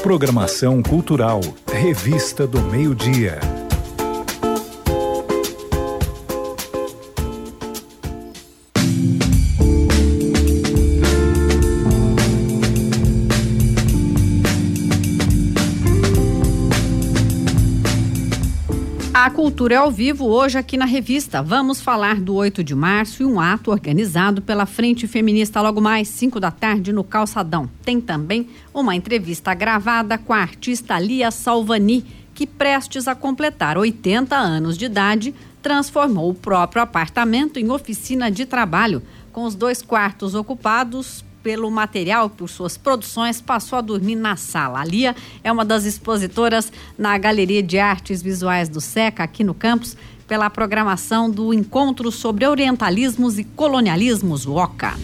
Programação cultural, Revista do Meio-Dia. A cultura é ao vivo hoje aqui na revista. Vamos falar do 8 de março e um ato organizado pela Frente Feminista logo mais 5 da tarde no Calçadão. Tem também uma entrevista gravada com a artista Lia Salvani, que prestes a completar 80 anos de idade, transformou o próprio apartamento em oficina de trabalho. Com os 2 quartos ocupados pelo material, por suas produções, passou a dormir na sala. A Lia é uma das expositoras na Galeria de Artes Visuais do SECA, aqui no campus, pela programação do Encontro sobre Orientalismos e Colonialismos, o OCA.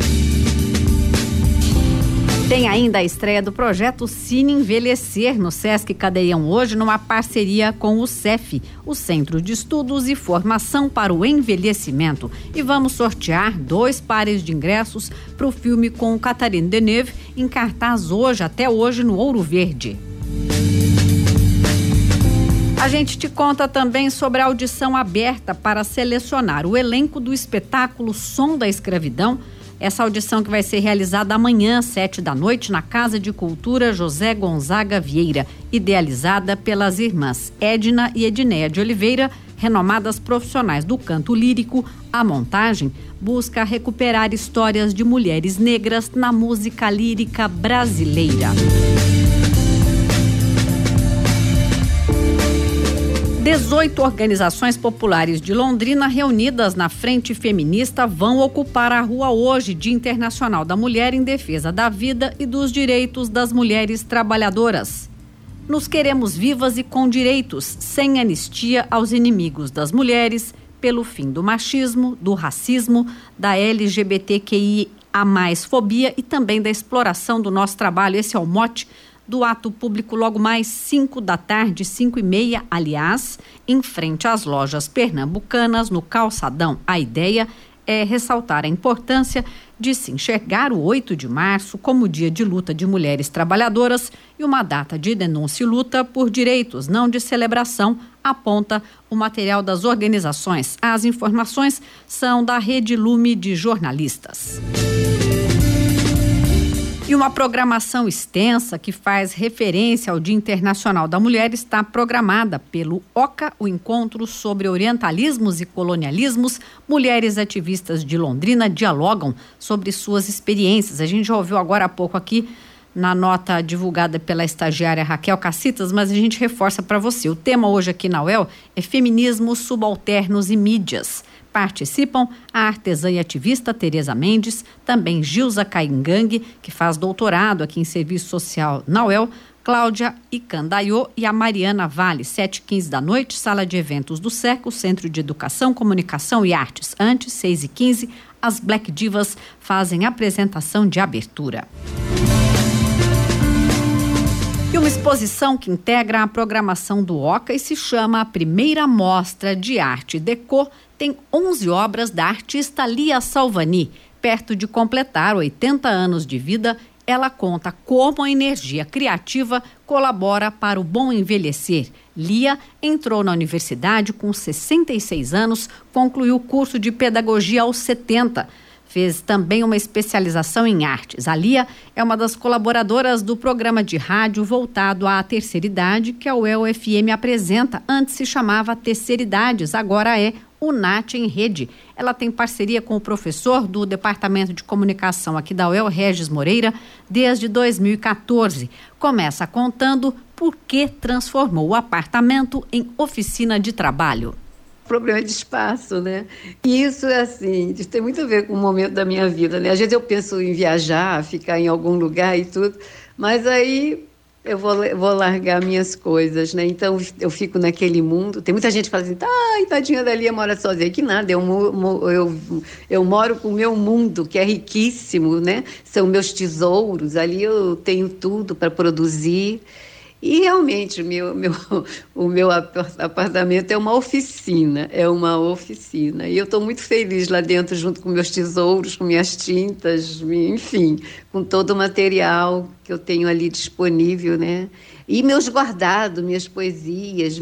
Tem ainda a estreia do projeto Cine Envelhecer no Sesc Cadeião hoje, numa parceria com o CEF, o Centro de Estudos e Formação para o Envelhecimento. E vamos sortear 2 pares de ingressos para o filme com Catherine Deneuve, em cartaz até hoje no Ouro Verde. A gente te conta também sobre a audição aberta para selecionar o elenco do espetáculo Som da Escravidão. Essa audição que vai ser realizada amanhã, 7 da noite, na Casa de Cultura José Gonzaga Vieira, idealizada pelas irmãs Edna e Edneia de Oliveira, renomadas profissionais do canto lírico. A montagem busca recuperar histórias de mulheres negras na música lírica brasileira. 18 organizações populares de Londrina reunidas na Frente Feminista vão ocupar a rua hoje, Dia Internacional da Mulher, em defesa da vida e dos direitos das mulheres trabalhadoras. Nos queremos vivas e com direitos, sem anistia aos inimigos das mulheres, pelo fim do machismo, do racismo, da LGBTQIA+fobia e também da exploração do nosso trabalho. Esse é o mote do ato público logo mais 5 da tarde, 5h30, aliás, em frente às lojas pernambucanas, no Calçadão. A ideia é ressaltar a importância de se enxergar o 8 de março como dia de luta de mulheres trabalhadoras e uma data de denúncia e luta por direitos, não de celebração, aponta o material das organizações. As informações são da Rede Lume de Jornalistas. E uma programação extensa que faz referência ao Dia Internacional da Mulher está programada pelo OCA, o Encontro sobre Orientalismos e Colonialismos. Mulheres ativistas de Londrina dialogam sobre suas experiências. A gente já ouviu agora há pouco aqui na nota divulgada pela estagiária Raquel Cacitas, mas a gente reforça para você. O tema hoje aqui na UEL é Feminismos Subalternos e Mídias. Participam a artesã e ativista Tereza Mendes, também Gilza Caingangue, que faz doutorado aqui em Serviço Social na UEL, Cláudia Icandaiô e a Mariana Vale, 7h15 da noite, Sala de Eventos do SECO, Centro de Educação, Comunicação e Artes. Antes, 6h15, as Black Divas fazem apresentação de abertura. E uma exposição que integra a programação do OCA e se chama a Primeira Mostra de Arte Deco, tem 11 obras da artista Lia Salvani. Perto de completar 80 anos de vida, ela conta como a energia criativa colabora para o bom envelhecer. Lia entrou na universidade com 66 anos, concluiu o curso de pedagogia aos 70. Fez também uma especialização em artes. A Lia é uma das colaboradoras do programa de rádio voltado à terceira idade que a UEL-FM apresenta. Antes se chamava Terceira Idades, agora é o NAT em Rede. Ela tem parceria com o professor do Departamento de Comunicação aqui da UEL, Regis Moreira, desde 2014. Começa contando por que transformou o apartamento em oficina de trabalho. Problema de espaço, né? E isso é assim, isso tem muito a ver com o momento da minha vida, né? Às vezes eu penso em viajar, ficar em algum lugar e tudo, mas aí eu vou largar minhas coisas, né? Então eu fico naquele mundo. Tem muita gente que fala assim, ai, tadinha da Lia mora sozinha. Que nada, eu moro com o meu mundo, que é riquíssimo, né? São meus tesouros, ali eu tenho tudo para produzir. E realmente o meu apartamento é uma oficina, E eu estou muito feliz lá dentro, junto com meus tesouros, com minhas tintas, enfim, com todo o material que eu tenho ali disponível, né? E meus guardados, minhas poesias,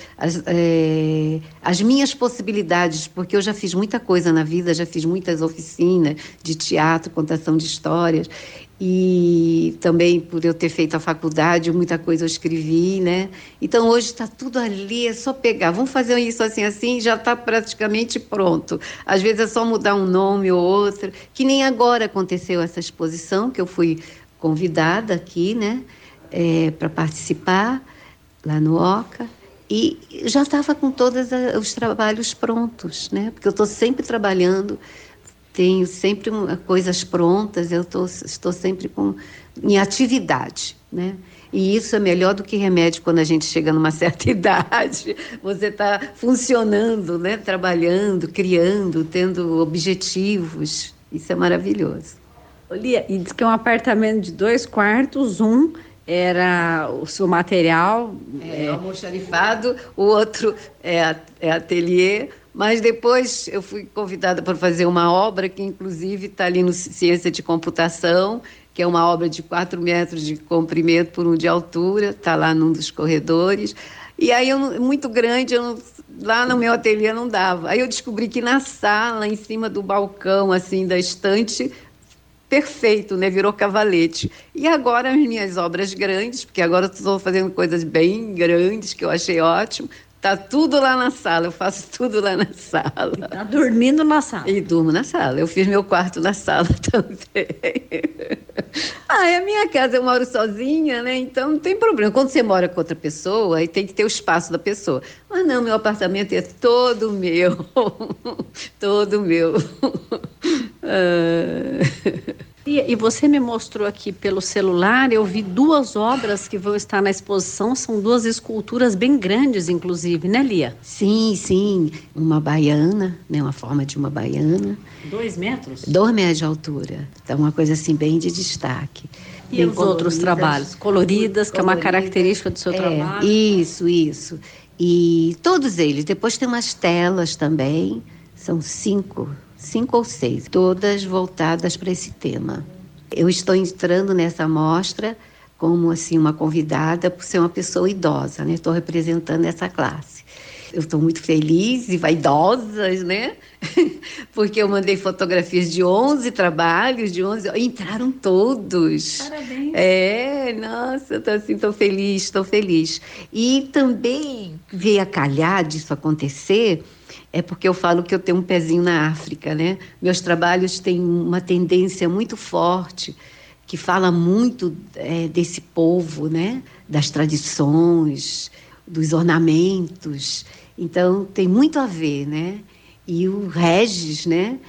as minhas possibilidades, porque eu já fiz muita coisa na vida, já fiz muitas oficinas de teatro, contação de histórias, e também por eu ter feito a faculdade, muita coisa eu escrevi, né? Então hoje está tudo ali, é só pegar, vamos fazer isso assim, já está praticamente pronto. Às vezes é só mudar um nome ou outro, que nem agora aconteceu essa exposição, que eu fui convidada aqui, né? Para participar lá no OCA, e já estava com todos os trabalhos prontos, né? Porque eu estou sempre trabalhando, tenho sempre coisas prontas, eu estou sempre em atividade, né? E isso é melhor do que remédio quando a gente chega numa certa idade. Você está funcionando, né? Trabalhando, criando, tendo objetivos. Isso é maravilhoso. Lia, e diz que é um apartamento de 2 quartos, era o seu material. Almoxarifado, o outro é ateliê, mas depois eu fui convidada para fazer uma obra que inclusive está ali no Ciência de Computação, que é uma obra de 4 metros de comprimento por 1 de altura, está lá num dos corredores. E aí, muito grande, lá no meu ateliê não dava. Aí eu descobri que na sala, em cima do balcão, assim, da estante, perfeito, né? Virou cavalete. E agora as minhas obras grandes, porque agora eu estou fazendo coisas bem grandes, que eu achei ótimo, tá tudo lá na sala, eu faço tudo lá na sala. Tá dormindo na sala? E durmo na sala, eu fiz meu quarto na sala também. É a minha casa, eu moro sozinha, né? Então não tem problema. Quando você mora com outra pessoa, aí tem que ter o espaço da pessoa. Mas não, meu apartamento é todo meu. Todo meu. E você me mostrou aqui pelo celular, eu vi 2 obras que vão estar na exposição, são 2 esculturas bem grandes, inclusive, né, Lia? Sim, uma baiana, né, uma forma de uma baiana. 2 metros? 2 metros de altura, então uma coisa assim bem de destaque. E os outros trabalhos? Coloridas, que é uma característica do seu trabalho? Isso. E todos eles, depois tem umas telas também, são 5 ou 6, todas voltadas para esse tema. Eu estou entrando nessa mostra como assim, uma convidada por ser uma pessoa idosa, né? Estou representando essa classe. Eu estou muito feliz e vaidosa, né? Porque eu mandei fotografias de 11 trabalhos, entraram todos. Parabéns. Nossa, estou feliz. E também veio a calhar disso acontecer, porque eu falo que eu tenho um pezinho na África, né? Meus trabalhos têm uma tendência muito forte, que fala muito desse povo, né? Das tradições, dos ornamentos. Então, tem muito a ver, né? E o Regis, né?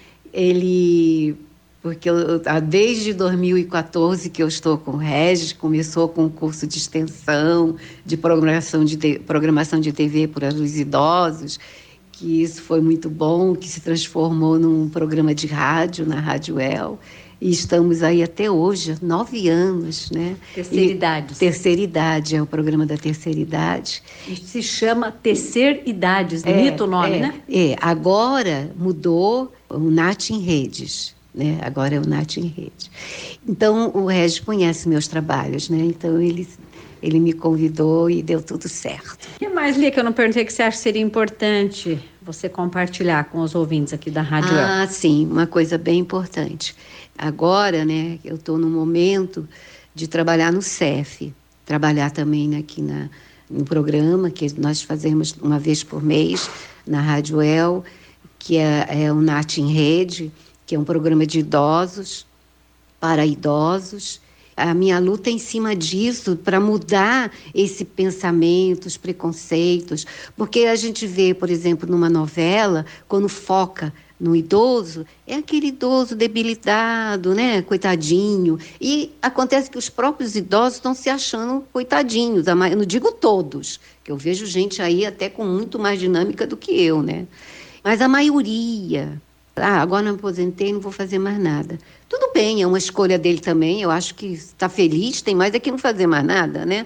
Porque desde 2014 que eu estou com o Regis, começou com um curso de extensão, de programação de TV para os idosos, que isso foi muito bom, que se transformou num programa de rádio, na Rádio El, e estamos aí até hoje, 9 anos, né? Terceira Idade, é o programa da Terceira Idade. Se chama Tecer Idades, bonito o nome, né? Agora mudou o Nath em Redes, né? Agora é o Nath em Redes. Então, o Regis conhece meus trabalhos, né? Então, ele me convidou e deu tudo certo. O que mais, Lia, que eu não perguntei, que você acha que seria importante você compartilhar com os ouvintes aqui da Rádio El? Sim, uma coisa bem importante. Agora, né, eu estou no momento de trabalhar no CEF, trabalhar também aqui no programa que nós fazemos uma vez por mês na Rádio El, que é o Nath em Rede, que é um programa de idosos, para idosos. A minha luta é em cima disso, para mudar esse pensamento, os preconceitos. Porque a gente vê, por exemplo, numa novela, quando foca no idoso, é aquele idoso debilitado, né? Coitadinho. E acontece que os próprios idosos estão se achando coitadinhos. Eu não digo todos, que eu vejo gente aí até com muito mais dinâmica do que eu, né? Mas a maioria... agora não me aposentei, não vou fazer mais nada. Tudo bem, é uma escolha dele também, eu acho que está feliz, tem mais é que não fazer mais nada, né?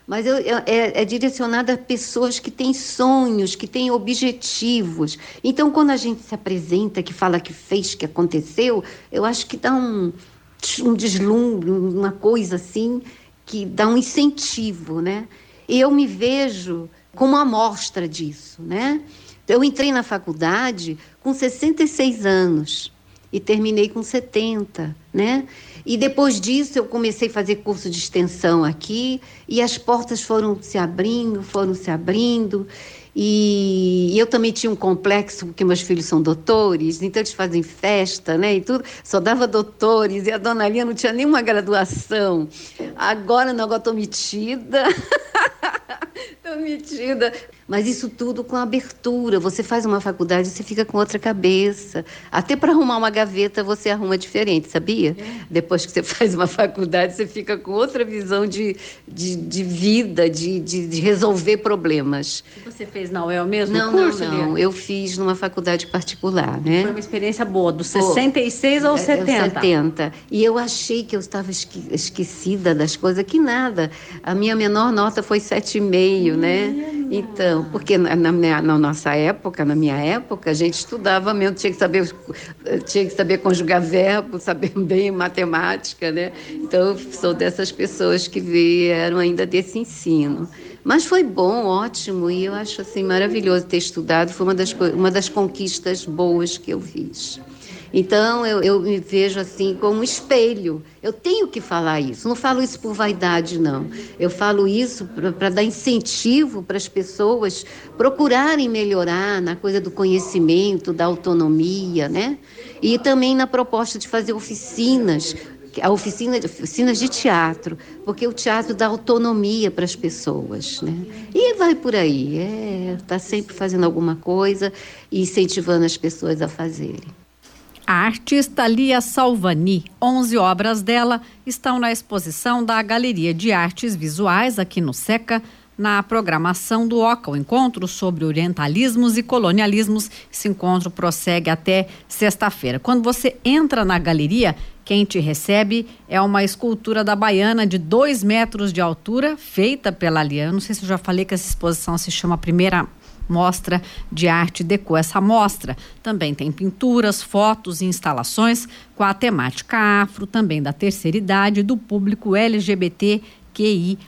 mas é direcionada a pessoas que têm sonhos, que têm objetivos. Então, quando a gente se apresenta, que fala que fez, que aconteceu, eu acho que dá um deslumbre, uma coisa assim, que dá um incentivo, né? E eu me vejo como amostra disso, né? Eu entrei na faculdade com 66 anos e terminei com 70, né? E depois disso eu comecei a fazer curso de extensão aqui e as portas foram se abrindo. E eu também tinha um complexo, porque meus filhos são doutores, então eles fazem festa, né, e tudo, só dava doutores, e a dona Lia não tinha nenhuma graduação. Agora estou metida. Estou metida. Mas isso tudo com abertura. Você faz uma faculdade, você fica com outra cabeça. Até para arrumar uma gaveta, você arruma diferente, sabia? Depois que você faz uma faculdade, você fica com outra visão de vida, de resolver problemas. Você fez na UEL mesmo? Não. Eu fiz numa faculdade particular, né? Foi uma experiência boa, dos 66 aos 70. 70. E eu achei que eu estava esquecida das coisas, que nada. A minha menor nota foi 7,5, né? Então, porque na minha época, a gente estudava mesmo, tinha que saber conjugar verbo, saber bem matemática, né? Então, eu sou dessas pessoas que vieram ainda desse ensino. Mas foi bom, ótimo, e eu acho assim maravilhoso ter estudado, foi uma das conquistas boas que eu fiz. Então, eu me vejo assim como um espelho. Eu tenho que falar isso. Não falo isso por vaidade, não. Eu falo isso para dar incentivo para as pessoas procurarem melhorar na coisa do conhecimento, da autonomia, né? E também na proposta de fazer oficinas de teatro, porque o teatro dá autonomia para as pessoas, né? E vai por aí. Está sempre fazendo alguma coisa e incentivando as pessoas a fazerem. A artista Lia Salvani, 11 obras dela estão na exposição da Galeria de Artes Visuais aqui no SECA, na programação do OCA, o encontro sobre orientalismos e colonialismos. Esse encontro prossegue até sexta-feira. Quando você entra na galeria, quem te recebe é uma escultura da baiana de 2 metros de altura, feita pela Lia. Eu não sei se eu já falei que essa exposição se chama Primeira Mostra de Arte Deco. Essa mostra também tem pinturas, fotos e instalações com a temática afro, também da terceira idade, do público LGBTQIA+.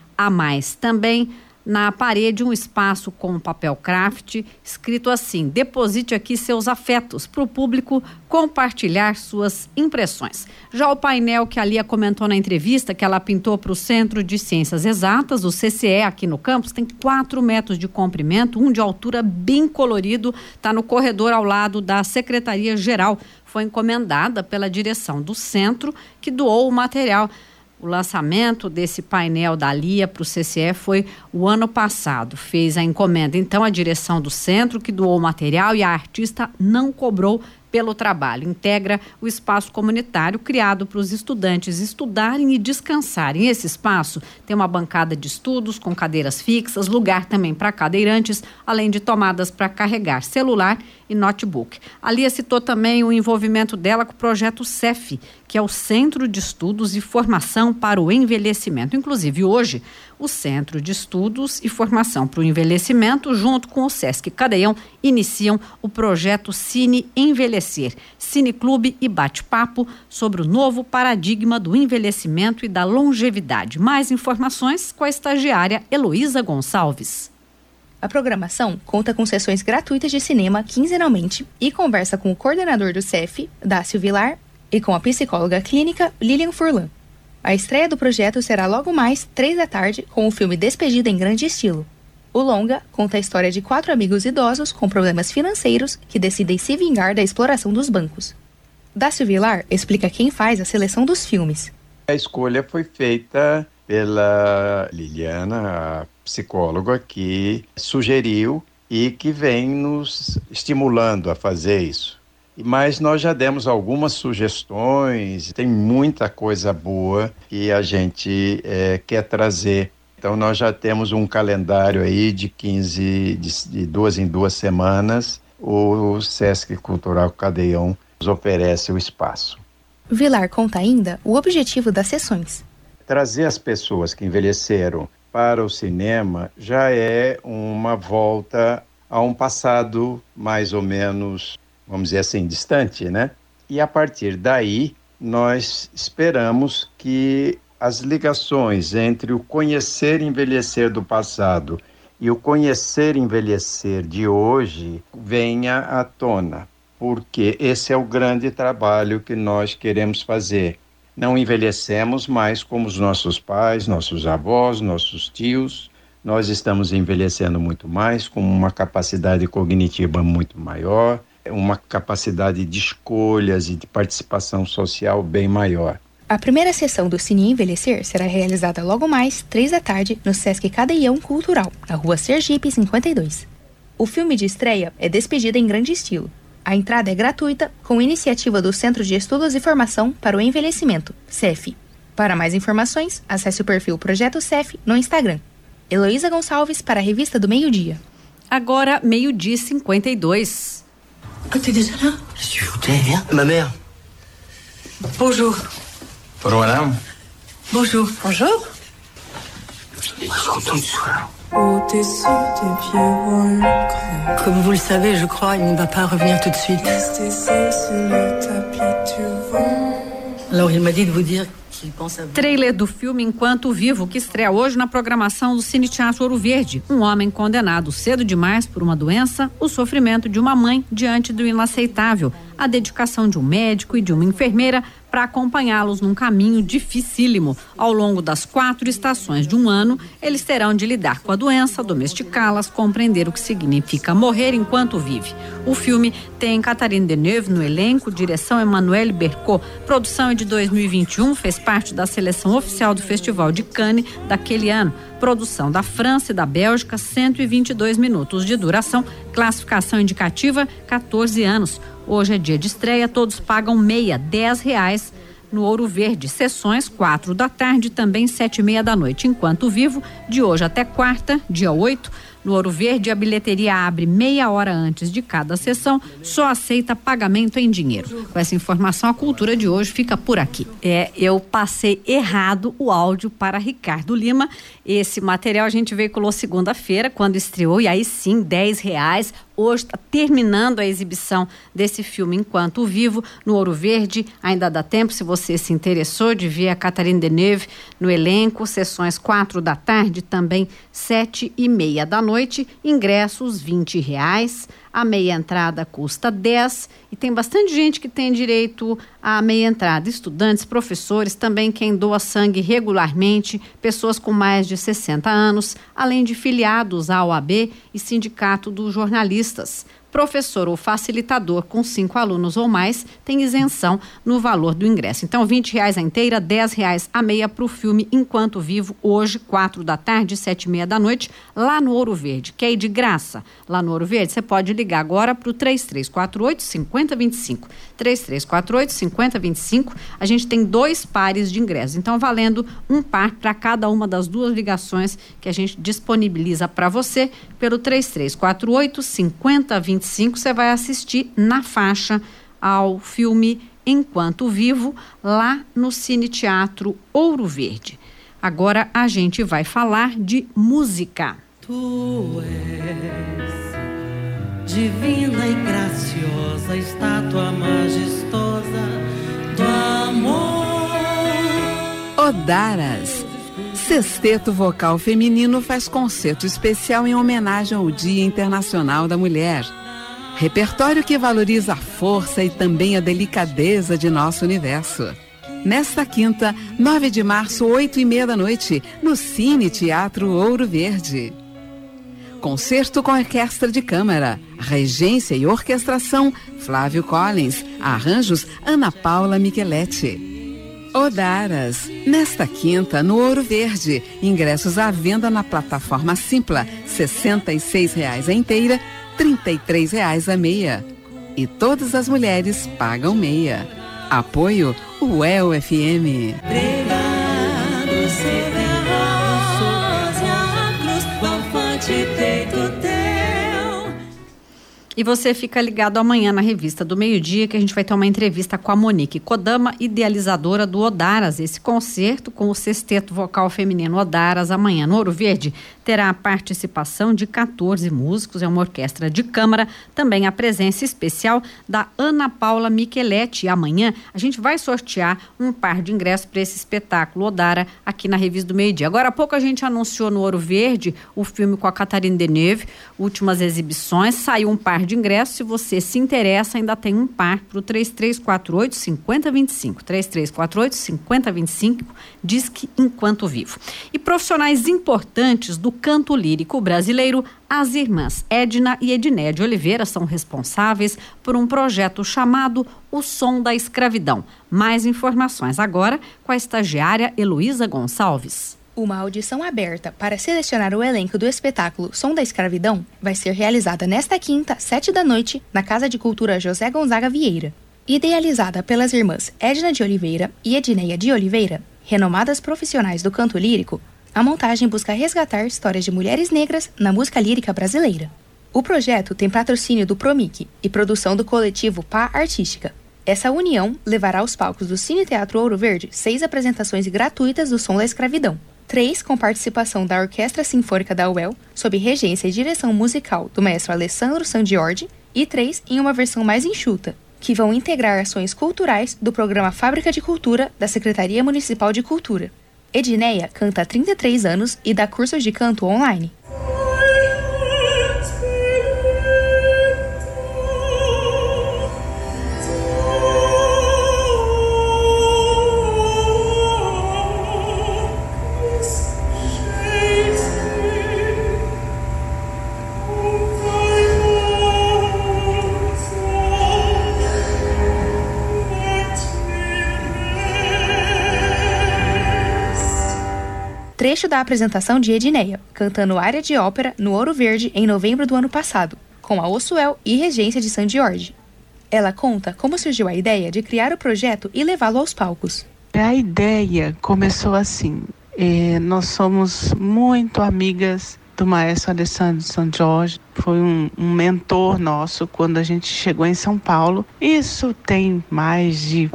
Também na parede um espaço com papel craft, escrito assim: deposite aqui seus afetos, para o público compartilhar suas impressões. Já o painel que a Lia comentou na entrevista, que ela pintou para o Centro de Ciências Exatas, o CCE, aqui no campus, tem 4 metros de comprimento, 1 de altura, bem colorido, está no corredor ao lado da Secretaria-Geral. Foi encomendada pela direção do centro, que doou o material. O lançamento desse painel da Lia para o CCE foi o ano passado. Fez a encomenda, então, a direção do centro, que doou o material, e a artista não cobrou pelo trabalho. Integra o espaço comunitário criado para os estudantes estudarem e descansarem. Esse espaço tem uma bancada de estudos com cadeiras fixas, lugar também para cadeirantes, além de tomadas para carregar celular e notebook. A Lia citou também o envolvimento dela com o projeto CEF, que é o Centro de Estudos e Formação para o Envelhecimento. Inclusive, hoje, o Centro de Estudos e Formação para o Envelhecimento, junto com o Sesc Cadeião, iniciam o projeto Cine Envelhecer, cineclube e bate-papo sobre o novo paradigma do envelhecimento e da longevidade. Mais informações com a estagiária Heloísa Gonçalves. A programação conta com sessões gratuitas de cinema quinzenalmente e conversa com o coordenador do CEF, Dácio Vilar, e com a psicóloga clínica Lilian Furlan. A estreia do projeto será logo mais 15h com o filme Despedida em Grande Estilo. O longa conta a história de 4 amigos idosos com problemas financeiros que decidem se vingar da exploração dos bancos. Dácio Vilar explica quem faz a seleção dos filmes. A escolha foi feita pela Liliana, a psicóloga, que sugeriu e que vem nos estimulando a fazer isso. Mas nós já demos algumas sugestões, tem muita coisa boa que a gente quer trazer. Então nós já temos um calendário aí de 15, de 2 em 2 semanas, o Sesc Cultural Cadeião nos oferece o espaço. Vilar conta ainda o objetivo das sessões. Trazer as pessoas que envelheceram para o cinema já é uma volta a um passado mais ou menos, vamos dizer assim, distante, né? E a partir daí, nós esperamos que as ligações entre o conhecer e envelhecer do passado e o conhecer e envelhecer de hoje venha à tona, porque esse é o grande trabalho que nós queremos fazer. Não envelhecemos mais como os nossos pais, nossos avós, nossos tios. Nós estamos envelhecendo muito mais, com uma capacidade cognitiva muito maior, uma capacidade de escolhas e de participação social bem maior. A primeira sessão do Cine Envelhecer será realizada logo mais, 15h, no Sesc Cadeião Cultural, na Rua Sergipe 52. O filme de estreia é Despedida em Grande Estilo. A entrada é gratuita, com iniciativa do Centro de Estudos e Formação para o Envelhecimento, CEF. Para mais informações, acesse o perfil Projeto CEF no Instagram. Heloísa Gonçalves para a Revista do Meio-Dia. Agora, 12h52. Ah, t'es déjà là? Monsieur Foutet, viens. Ma mère. Bonjour. Bonjour, madame. Bonjour. Bonjour. Je suis content que tu sois là. Comme vous le savez, je crois, il ne va pas revenir tout de suite. Alors, il m'a dit de vous dire qu'il pense à vous. Trailer do filme Enquanto Vivo, que estreia hoje na programação do Cine Teatro Ouro Verde. Um homem condenado cedo demais por uma doença, o sofrimento de uma mãe diante do inaceitável, a dedicação de um médico e de uma enfermeira para acompanhá-los num caminho dificílimo. Ao longo das 4 estações de um ano, eles terão de lidar com a doença, domesticá-las, compreender o que significa morrer enquanto vive. O filme tem Catherine Deneuve no elenco, direção Emmanuelle Bercot. Produção é de 2021, fez parte da seleção oficial do Festival de Cannes daquele ano. Produção da França e da Bélgica, 122 minutos de duração, classificação indicativa, 14 anos. Hoje é dia de estreia, todos pagam meia, R$10 no Ouro Verde. Sessões 4 da tarde, também 7h30 da noite. Enquanto Vivo, de hoje até quarta, dia 8, no Ouro Verde, a bilheteria abre meia hora antes de cada sessão, só aceita pagamento em dinheiro. Com essa informação, a cultura de hoje fica por aqui. Eu passei errado o áudio para Ricardo Lima. Esse material a gente veiculou segunda-feira, quando estreou, e aí sim, R$10. Hoje está terminando a exibição desse filme Enquanto Vivo, no Ouro Verde. Ainda dá tempo, se você se interessou, de ver a Catherine Deneuve no elenco. Sessões 4 da tarde, também 7h30 da noite. Ingressos R$20. A meia entrada custa 10 e tem bastante gente que tem direito à meia entrada. Estudantes, professores, também quem doa sangue regularmente, pessoas com mais de 60 anos, além de filiados à OAB e Sindicato dos Jornalistas. Professor ou facilitador com 5 alunos ou mais tem isenção no valor do ingresso. Então, R$20 a inteira, R$10 a meia para o filme Enquanto Vivo, hoje, 4 da tarde, 7h30 da noite, lá no Ouro Verde. Quer ir de graça lá no Ouro Verde? Você pode ligar agora para o 3348-5025. 3348-5025. A gente tem 2 pares de ingressos. Então, valendo um par para cada uma das 2 ligações que a gente disponibiliza para você pelo 3348-5025. Você vai assistir na faixa ao filme Enquanto Vivo, lá no Cine Teatro Ouro Verde. Agora a gente vai falar de música. Tu és divina e graciosa, estátua majestosa do amor. Odaras. Sexteto Vocal Feminino faz concerto especial em homenagem ao Dia Internacional da Mulher. Repertório que valoriza a força e também a delicadeza de nosso universo. Nesta quinta, 9 de março, 8h30 da noite, no Cine Teatro Ouro Verde. Concerto com orquestra de câmara, regência e orquestração, Flávio Collins, arranjos, Ana Paula Micheletti. Odaras, nesta quinta, no Ouro Verde, ingressos à venda na plataforma Simpla, R$66 a inteira, R$33 a meia. E todas as mulheres pagam meia. Apoio UEL FM. E você fica ligado amanhã na Revista do Meio-Dia, que a gente vai ter uma entrevista com a Monique Kodama, idealizadora do Odaras. Esse concerto com o Sexteto Vocal Feminino Odaras, amanhã no Ouro Verde, terá a participação de 14 músicos, é uma orquestra de câmara, também a presença especial da Ana Paula Micheletti. E amanhã a gente vai sortear um par de ingressos para esse espetáculo Odara aqui na Revista do Meio-Dia. Agora há pouco a gente anunciou no Ouro Verde o filme com a Catherine Deneuve, últimas exibições, saiu um par de ingressos. Se você se interessa, ainda tem um par para o 3348-5025. 3348-5025, diz que enquanto vivo. E profissionais importantes do canto lírico brasileiro, as irmãs Edna e Edneia de Oliveira são responsáveis por um projeto chamado O Som da Escravidão. Mais informações agora com a estagiária Heloísa Gonçalves. Uma audição aberta para selecionar o elenco do espetáculo Som da Escravidão vai ser realizada nesta quinta, 19h, na Casa de Cultura José Gonzaga Vieira. Idealizada pelas irmãs Edna de Oliveira e Edneia de Oliveira, renomadas profissionais do canto lírico, a montagem busca resgatar histórias de mulheres negras na música lírica brasileira. O projeto tem patrocínio do Promic e produção do coletivo Pá Artística. Essa união levará aos palcos do Cine Teatro Ouro Verde 6 apresentações gratuitas do Som da Escravidão. 3 com participação da Orquestra Sinfônica da UEL, sob regência e direção musical do maestro Alessandro Sangiorgi, e 3 em uma versão mais enxuta, que vão integrar ações culturais do programa Fábrica de Cultura da Secretaria Municipal de Cultura. Edneia canta há 33 anos e dá cursos de canto online. Trecho da apresentação de Edneia, cantando área de ópera no Ouro Verde em novembro do ano passado, com a Ossuel e regência de Sangiorgi. Ela conta como surgiu a ideia de criar o projeto e levá-lo aos palcos. A ideia começou assim, nós somos muito amigas do maestro Alessandro Sangiorgi, foi um mentor nosso quando a gente chegou em São Paulo. Isso tem mais de,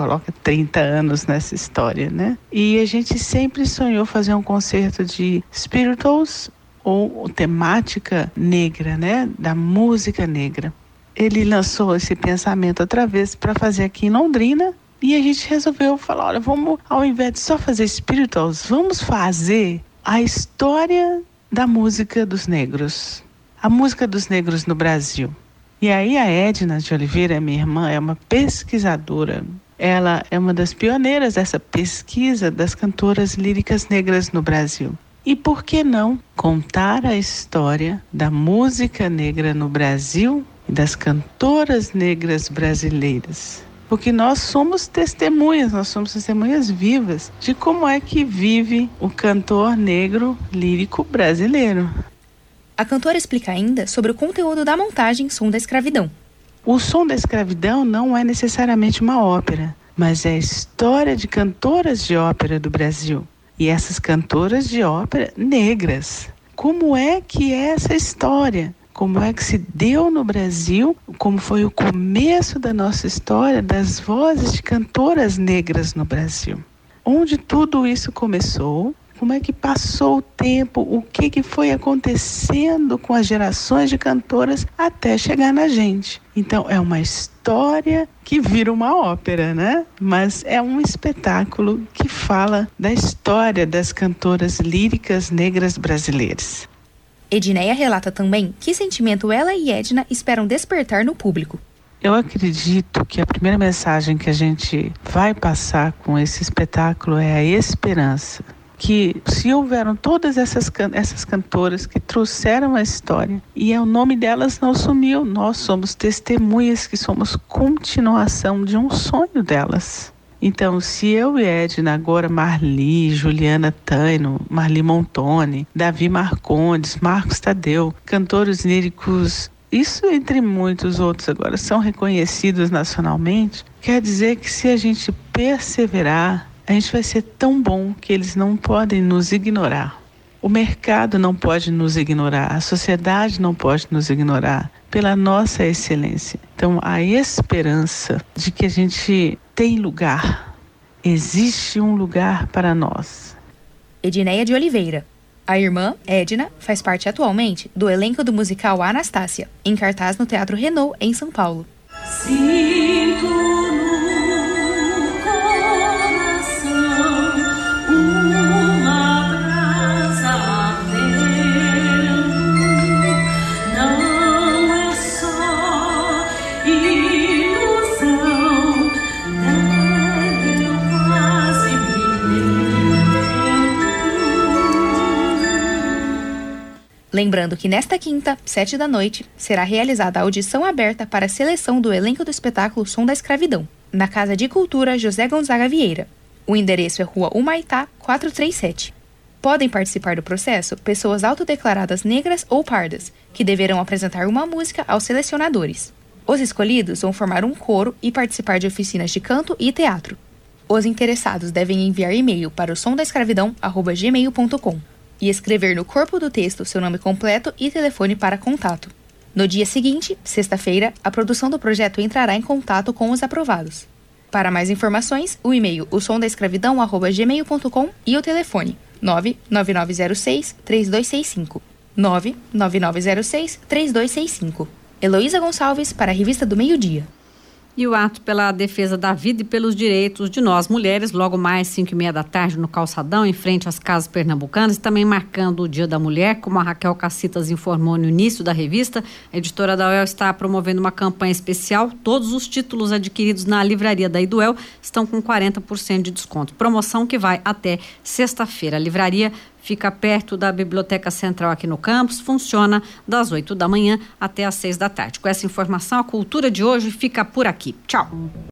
30 anos nessa história, né? E a gente sempre sonhou fazer um concerto de spirituals ou temática negra, né? Da música negra. Ele lançou esse pensamento outra vez para fazer aqui em Londrina. E a gente resolveu falar, olha, vamos, ao invés de só fazer spirituals, vamos fazer a história da música dos negros. A música dos negros no Brasil. E aí a Edna de Oliveira, minha irmã, é uma pesquisadora. Ela é uma das pioneiras dessa pesquisa das cantoras líricas negras no Brasil. E por que não contar a história da música negra no Brasil e das cantoras negras brasileiras? Porque nós somos testemunhas vivas de como é que vive o cantor negro lírico brasileiro. A cantora explica ainda sobre o conteúdo da montagem Som da Escravidão. O Som da Escravidão não é necessariamente uma ópera, mas é a história de cantoras de ópera do Brasil. E essas cantoras de ópera negras. Como é que é essa história? Como é que se deu no Brasil, como foi o começo da nossa história das vozes de cantoras negras no Brasil. Onde tudo isso começou, como é que passou o tempo, o que foi acontecendo com as gerações de cantoras até chegar na gente. Então é uma história que vira uma ópera, né? Mas é um espetáculo que fala da história das cantoras líricas negras brasileiras. Edneia relata também que sentimento ela e Edna esperam despertar no público. Eu acredito que a primeira mensagem que a gente vai passar com esse espetáculo é a esperança. Que se houveram todas essas cantoras que trouxeram a história e o nome delas não sumiu, nós somos testemunhas que somos continuação de um sonho delas. Então, se eu e Edna, agora Marli, Juliana Taino, Marli Montoni, Davi Marcondes, Marcos Tadeu, cantores líricos, isso entre muitos outros agora, são reconhecidos nacionalmente, quer dizer que se a gente perseverar, a gente vai ser tão bom que eles não podem nos ignorar. O mercado não pode nos ignorar, a sociedade não pode nos ignorar pela nossa excelência. Então, a esperança de que a gente tem lugar, existe um lugar para nós. Edneia de Oliveira. A irmã, Edna, faz parte atualmente do elenco do musical Anastácia, em cartaz no Teatro Renault, em São Paulo. Sinto no coração uma brasa ardendo, não é só ilusão, deve eu quase Lembrando que nesta quinta, 19h, será realizada a audição aberta para a seleção do elenco do espetáculo Som da Escravidão, na Casa de Cultura José Gonzaga Vieira. O endereço é Rua Humaitá, 437. Podem participar do processo pessoas autodeclaradas negras ou pardas, que deverão apresentar uma música aos selecionadores. Os escolhidos vão formar um coro e participar de oficinas de canto e teatro. Os interessados devem enviar e-mail para o somdaescravidão@gmail.com. e escrever no corpo do texto seu nome completo e telefone para contato. No dia seguinte, sexta-feira, a produção do projeto entrará em contato com os aprovados. Para mais informações, o e-mail osomdaescravidão@gmail.com e o telefone 99906-3265. 99906-3265. Heloísa Gonçalves para a Revista do Meio Dia. E o ato pela defesa da vida e pelos direitos de nós mulheres, logo mais 5h30 da tarde no Calçadão, em frente às casas pernambucanas, e também marcando o Dia da Mulher, como a Raquel Cacitas informou no início da revista. A editora da UEL está promovendo uma campanha especial. Todos os títulos adquiridos na livraria da Iduel estão com 40% de desconto. Promoção que vai até sexta-feira. A livraria fica perto da Biblioteca Central aqui no campus, funciona das 8 da manhã até às 6 da tarde. Com essa informação, a cultura de hoje fica por aqui. Tchau!